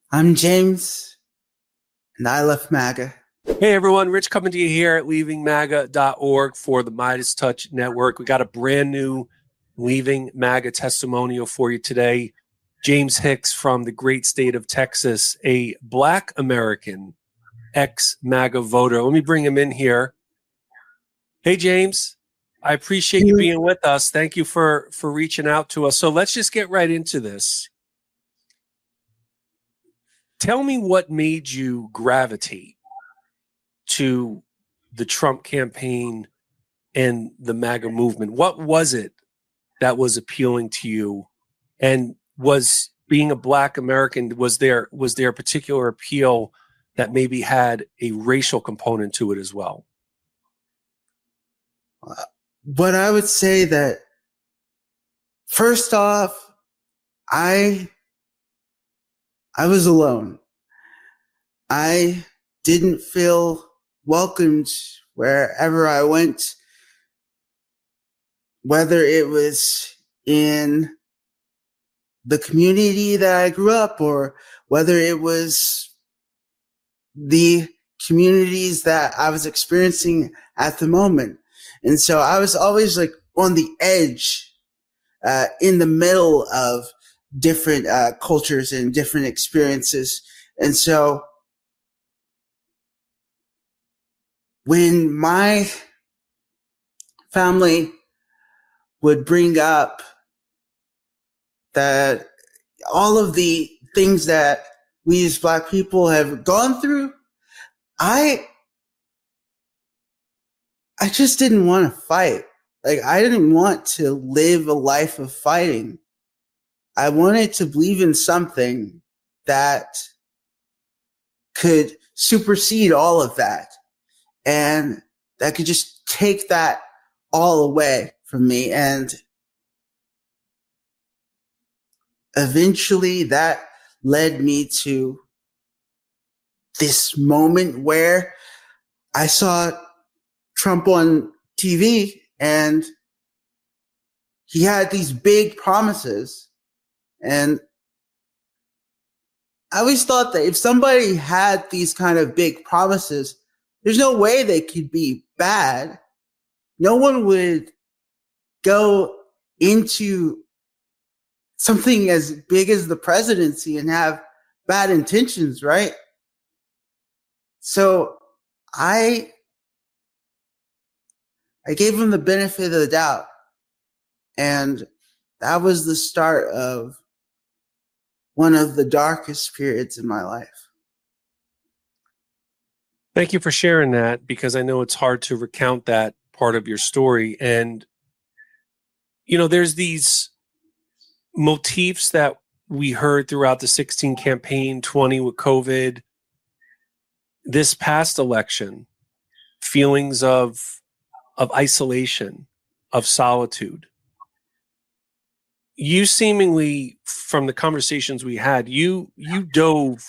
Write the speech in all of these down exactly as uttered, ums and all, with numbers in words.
I'm James, and I left MAGA. Hey everyone, Rich coming to you here at leaving maga dot org for the Midas Touch Network. We got a brand new Leaving MAGA testimonial for you today. James Hicks from the great state of Texas, a Black American ex-MAGA voter. Let me bring him in here. Hey James, I appreciate you being with us. Thank you for, for reaching out to us. So let's just get right into this. Tell me what made you gravitate to the Trump campaign and the MAGA movement. What was it that was appealing to you? And was being a Black American, was there was there a particular appeal that maybe had a racial component to it as well? Uh, but I would say that first off, I I was alone. I didn't feel welcomed wherever I went, whether it was in the community that I grew up or whether it was the communities that I was experiencing at the moment. And so I was always like on the edge, uh, in the middle of different uh, cultures and different experiences. And so when my family would bring up that all of the things that we as Black people have gone through, I I just didn't want to fight. Like, I didn't want to live a life of fighting. I wanted to believe in something that could supersede all of that and that could just take that all away from me. And eventually that led me to this moment where I saw Trump on T V and he had these big promises. And I always thought that if somebody had these kind of big promises, there's no way they could be bad. No one would go into something as big as the presidency and have bad intentions, right? So I I gave him the benefit of the doubt. And that was the start of one of the darkest periods in my life. Thank you for sharing that, because I know it's hard to recount that part of your story. And, you know, there's these motifs that we heard throughout the sixteen campaign, twenty with COVID, this past election, feelings of, of isolation, of solitude. You seemingly, from the conversations we had, you you dove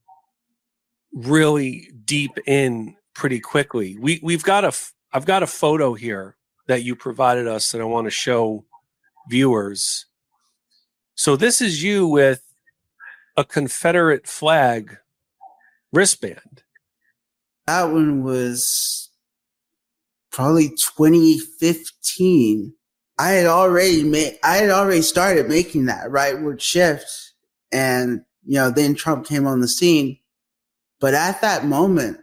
really deep in pretty quickly. We we've got a I've got a photo here that you provided us that I want to show viewers. So this is you with a Confederate flag wristband. That one was probably twenty fifteen. I had already made, I had already started making that rightward shift. And, you know, then Trump came on the scene. But at that moment,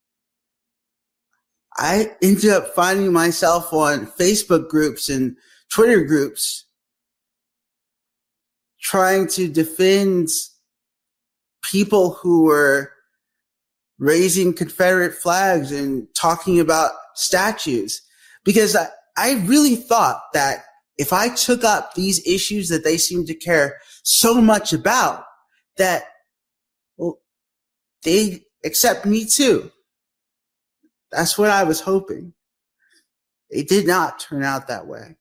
I ended up finding myself on Facebook groups and Twitter groups trying to defend people who were raising Confederate flags and talking about statues. Because I, I really thought that if I took up these issues that they seem to care so much about, that, well, they'd accept me too. That's what I was hoping. It did not turn out that way.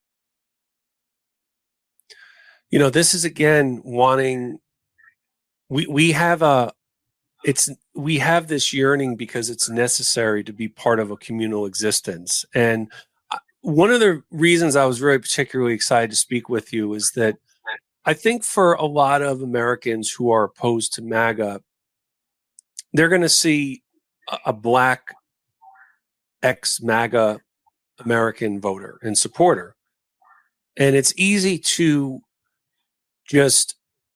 You know, this is again wanting, we, we have a, it's, we have this yearning because it's necessary to be part of a communal existence. And one of the reasons I was really particularly excited to speak with you is that I think for a lot of Americans who are opposed to MAGA, they're going to see a, a black ex-MAGA American voter and supporter. And it's easy to just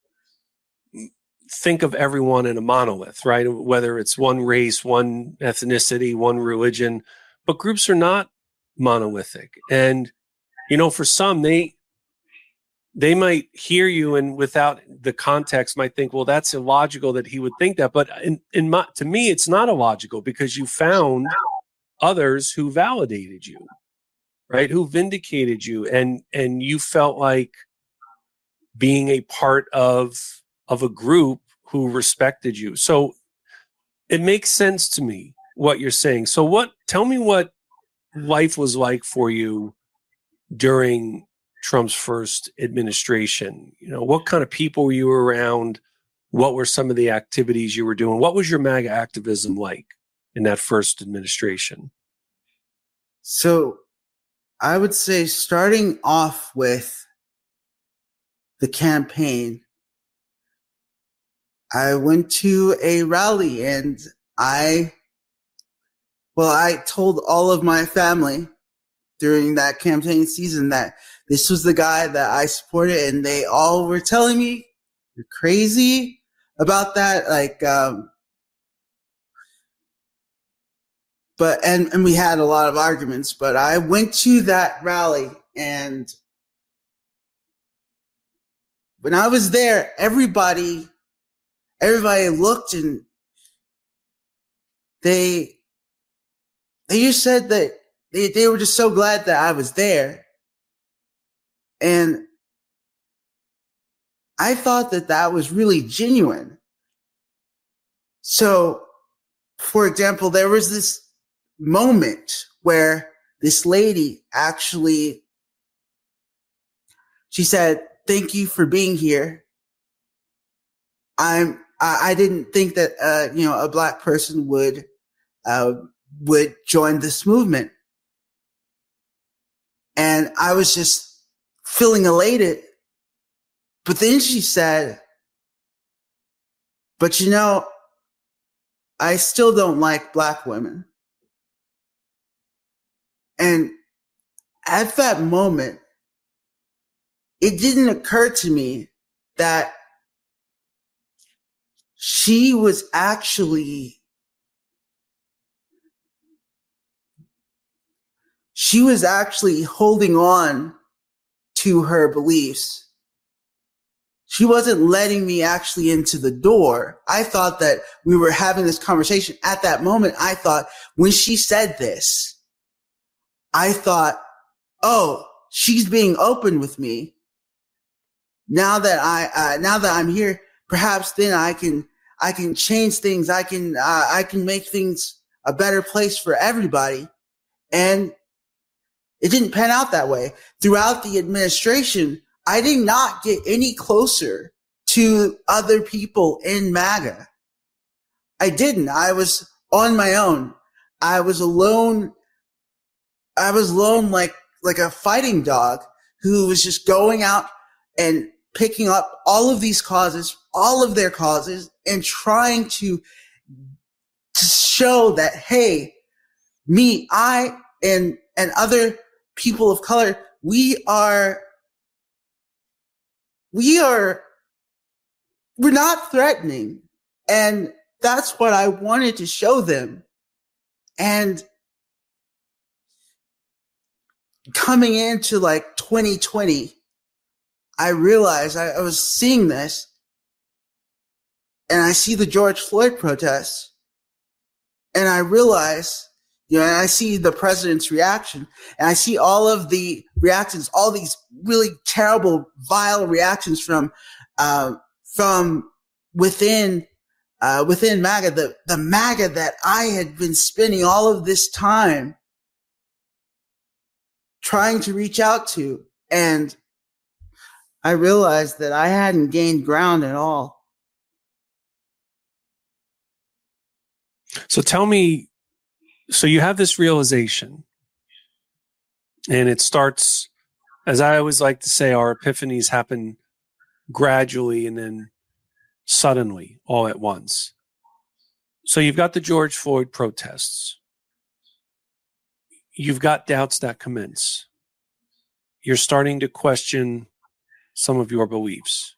think of everyone in a monolith, right? Whether it's one race, one ethnicity, one religion, but groups are not monolithic. And, you know, for some, they they might hear you and without the context might think, well, that's illogical that he would think that. But in, in my, to me, it's not illogical because you found others who validated you, right? Who vindicated you. And, and you felt like being a part of, of a group who respected you. So it makes sense to me what you're saying. So what, tell me what life was like for you during Trump's first administration. You know, what kind of people were you around? What were some of the activities you were doing? What was your MAGA activism like in that first administration? So I would say starting off with the campaign, I went to a rally and I, well, I told all of my family during that campaign season that this was the guy that I supported, and they all were telling me, you're crazy about that. Like, um, but, and, and we had a lot of arguments, but I went to that rally, and when I was there, everybody, everybody looked and they, they just said that they, they were just so glad that I was there. And I thought that that was really genuine. So, for example, there was this moment where this lady actually, she said, thank you for being here. I'm, I, I didn't think that, uh, you know, a black person would, uh, would join this movement. And I was just feeling elated. But then she said, but you know, I still don't like black women. And at that moment, it didn't occur to me that she was actually, she was actually holding on to her beliefs. She wasn't letting me actually into the door. I thought that we were having this conversation. At that moment, I thought when she said this, I thought, oh, she's being open with me. Now that I, uh, now that I'm here, perhaps then I can, I can change things. I can, uh, I can make things a better place for everybody. And it didn't pan out that way. Throughout the administration, I did not get any closer to other people in MAGA. I didn't. I was on my own. I was alone. I was alone like, like a fighting dog who was just going out and picking up all of these causes, all of their causes, and trying to, to show that, hey, me, I, and, and other people of color, we are, we are, we're not threatening. And that's what I wanted to show them. And coming into like twenty twenty, I realized I, I was seeing this, and I see the George Floyd protests, and I realize, you know, and I see the president's reaction, and I see all of the reactions, all these really terrible, vile reactions from, uh, from within, uh, within MAGA, the, the MAGA that I had been spending all of this time trying to reach out to. And I realized that I hadn't gained ground at all. So tell me, so you have this realization, and it starts, as I always like to say, our epiphanies happen gradually and then suddenly all at once. So you've got the George Floyd protests. You've got doubts that commence. You're starting to question some of your beliefs.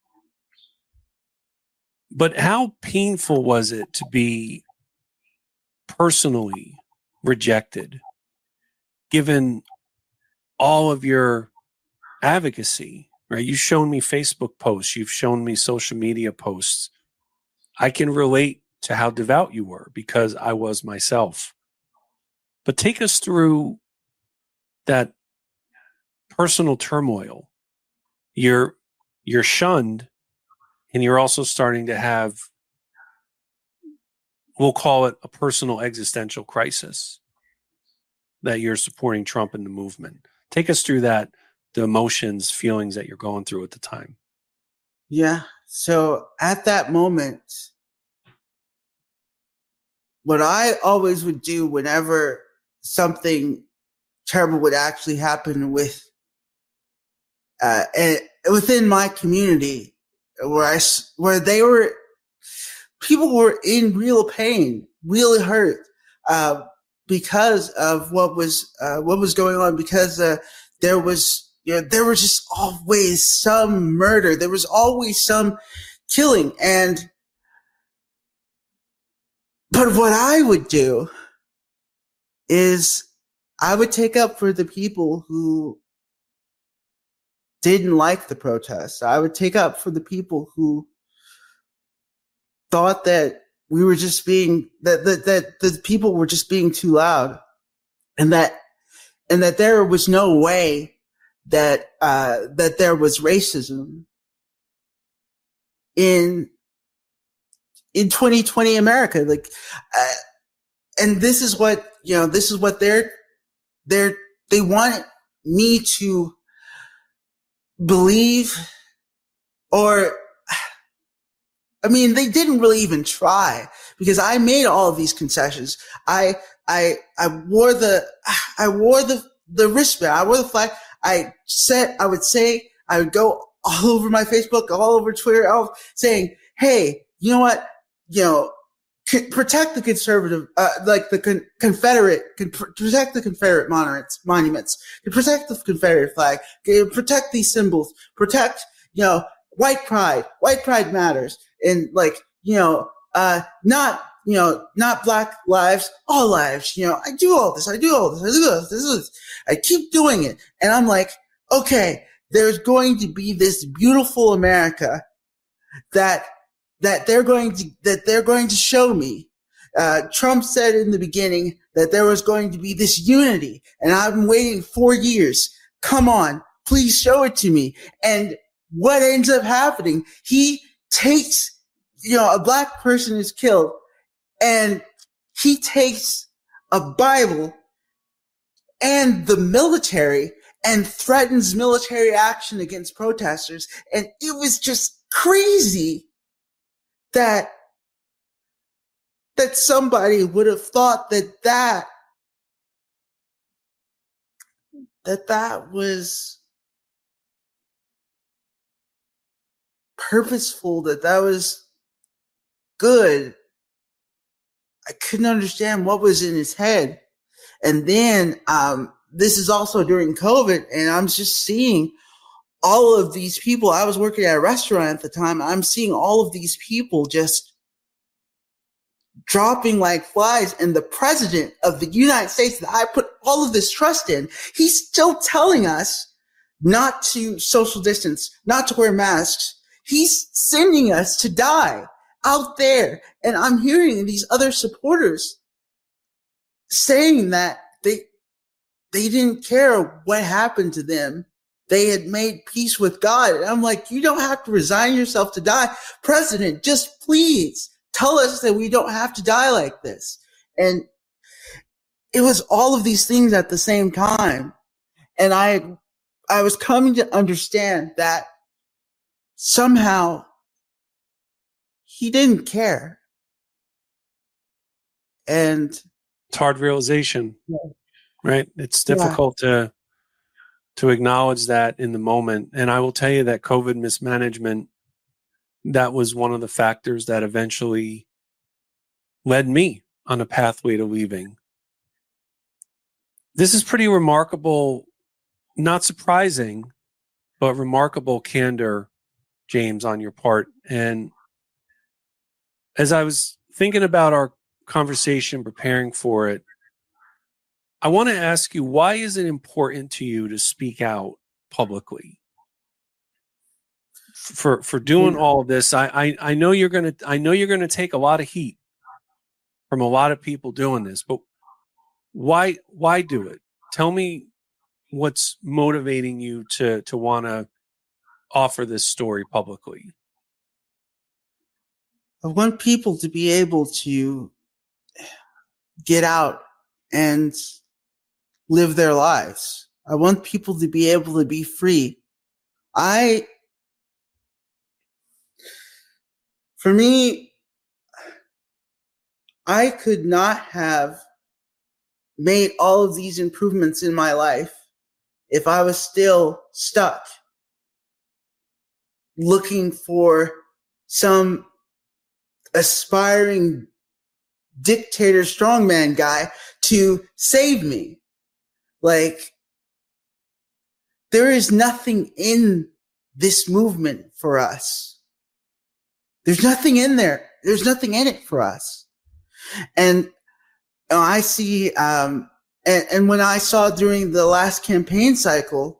But how painful was it to be personally rejected, given all of your advocacy, right? You've shown me Facebook posts. You've shown me social media posts. I can relate to how devout you were because I was myself. But take us through that personal turmoil. You're, you're shunned, and you're also starting to have, we'll call it a personal existential crisis, that you're supporting Trump and the movement. Take us through that, the emotions, feelings that you're going through at the time. Yeah. So at that moment, what I always would do whenever something terrible would actually happen with, uh, and within my community, where I, where they were, people were in real pain, really hurt, uh, because of what was, uh, what was going on, because, uh, there was, you know, there was just always some murder. There was always some killing. And, but what I would do is I would take up for the people who didn't like the protests. I would take up for the people who thought that we were just being, that, that, that the people were just being too loud, and that, and that there was no way that, uh, that there was racism in, in twenty twenty America. Like, uh, and this is what, you know, this is what they're, they're, they want me to believe, or, I mean, they didn't really even try, because I made all of these concessions. I, I, I wore the, I wore the, the wristband. I wore the flag. I said, I would say, I would go all over my Facebook, all over Twitter, all saying, hey, you know what? You know, c- protect the conservative, uh, like the con- Confederate, con- protect the Confederate monuments, monuments, protect the Confederate flag, protect these symbols, protect, you know, white pride, white pride matters. And like, you know, uh, not, you know, not black lives, all lives. You know, I do all this, I do all this, I do all this, this is, I keep doing it. And I'm like, okay, there's going to be this beautiful America that, that they're going to, that they're going to show me. Uh, Trump said in the beginning that there was going to be this unity, and I've been waiting four years. Come on, please show it to me. And what ends up happening? He takes, you know, a black person is killed, and he takes a Bible and the military and threatens military action against protesters. And it was just crazy that, that somebody would have thought that that, that that was purposeful, that that was good. I couldn't understand what was in his head. And then, um, this is also during COVID, and I'm just seeing all of these people. I was working at a restaurant at the time. I'm seeing all of these people just dropping like flies. And the president of the United States that I put all of this trust in, he's still telling us not to social distance, not to wear masks. He's sending us to die out there. And I'm hearing these other supporters saying that they, they didn't care what happened to them. They had made peace with God. And I'm like, you don't have to resign yourself to die. President, just please tell us that we don't have to die like this. And it was all of these things at the same time. And I, I was coming to understand that somehow he didn't care. And it's hard realization, yeah. Right? It's difficult yeah. to to acknowledge that in the moment. And I will tell you that COVID mismanagement that was one of the factors that eventually led me on a pathway to leaving. This is pretty remarkable, not surprising, but remarkable candor, James, on your part. And as I was thinking about our conversation, preparing for it, I want to ask you, why is it important to you to speak out publicly? For for doing all of this, I, I I know you're gonna I know you're gonna take a lot of heat from a lot of people doing this, but why why do it? Tell me what's motivating you to to want to offer this story publicly. I want people to be able to get out and live their lives. I want people to be able to be free. I, for me, I could not have made all of these improvements in my life if I was still stuck looking for some aspiring dictator strongman guy to save me. Like, there is nothing in this movement for us. There's nothing in there. There's nothing in it for us. And I see, um, and, and when I saw during the last campaign cycle,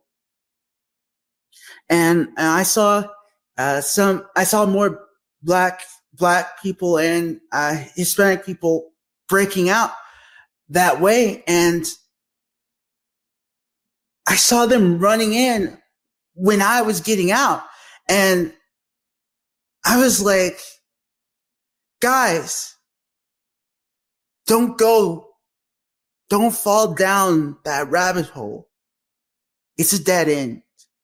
and, and I saw uh, some, I saw more black black people and uh, Hispanic people breaking out that way, and I saw them running in when I was getting out, and I was like, guys, don't go, don't fall down that rabbit hole. It's a dead end.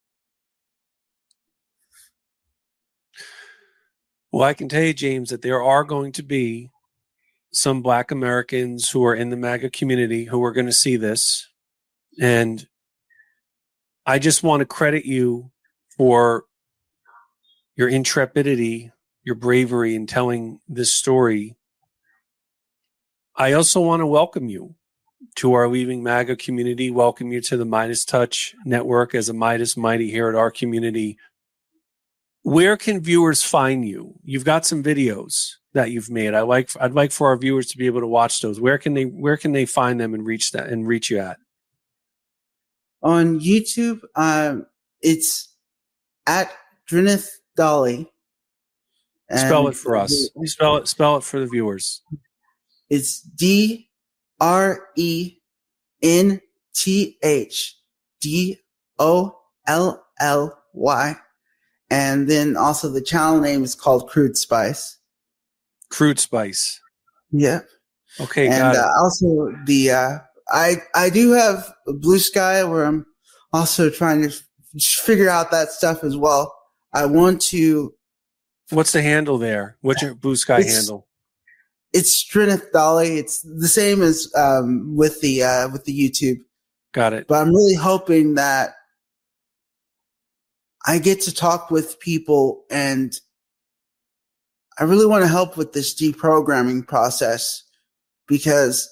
Well, I can tell you, James, that there are going to be some Black Americans who are in the MAGA community who are going to see this. And I just want to credit you for your intrepidity, your bravery in telling this story. I also want to welcome you to our Leaving MAGA community, welcome you to the Midas Touch Network as a Midas Mighty here at our community. Where can viewers find you? You've got some videos that you've made. I like. I'd like for our viewers to be able to watch those. Where can they? Where can they find them and reach that and reach you at? On YouTube, um, it's at Drinith Dolly. Spell it for us. Spell it. Spell it for the viewers. It's D R E N T H D O L L Y. And then also the channel name is called Crude Spice. Crude Spice. Yep. Okay. And got it. Uh, also the uh, I I do have Blue Sky where I'm also trying to f- figure out that stuff as well. I want to. What's the handle there? What's your Blue Sky it's, handle? It's Drinith Dolly. It's the same as um, with the uh, with the YouTube. Got it. But I'm really hoping that I get to talk with people, and I really want to help with this deprogramming process because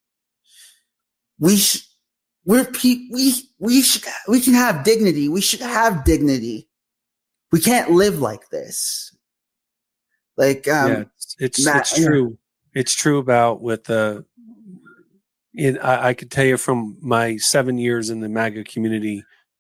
we sh- we're pe- we we should we can have dignity. We should have dignity. We can't live like this. Like um, yeah, it's it's, Matt, it's true. Yeah. It's true about with the. In I, I could tell you from my seven years in the MAGA community.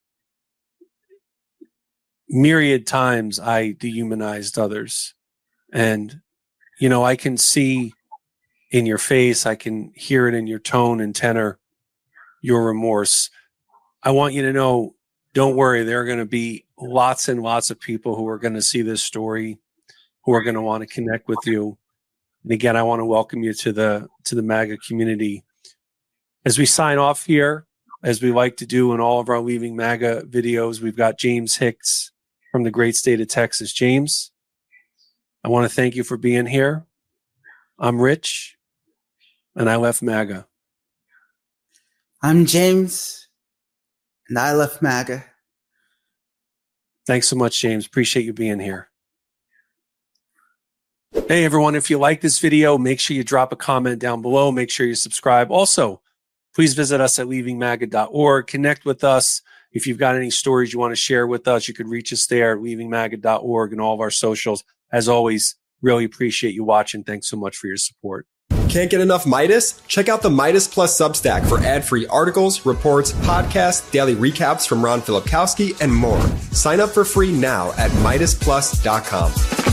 Myriad times I dehumanized others, and you know I can see in your face, I can hear it in your tone and tenor, your remorse. I want you to know, don't worry, there are going to be lots and lots of people who are going to see this story, who are going to want to connect with you. And again, I want to welcome you to the to the MAGA community. As we sign off here, as we like to do in all of our Leaving MAGA videos, we've got James Hicks from the great state of Texas. James, I want to thank you for being here. I'm Rich, and I left MAGA. I'm James, and I left MAGA. Thanks so much, James. Appreciate you being here. Hey, everyone, if you like this video, make sure you drop a comment down below. Make sure you subscribe. Also, please visit us at leaving maga dot org. Connect with us. If you've got any stories you want to share with us, you could reach us there at leaving maga dot org and all of our socials. As always, really appreciate you watching. Thanks so much for your support. Can't get enough Midas? Check out the Midas Plus Substack for ad-free articles, reports, podcasts, daily recaps from Ron Filipkowski, and more. Sign up for free now at midas plus dot com.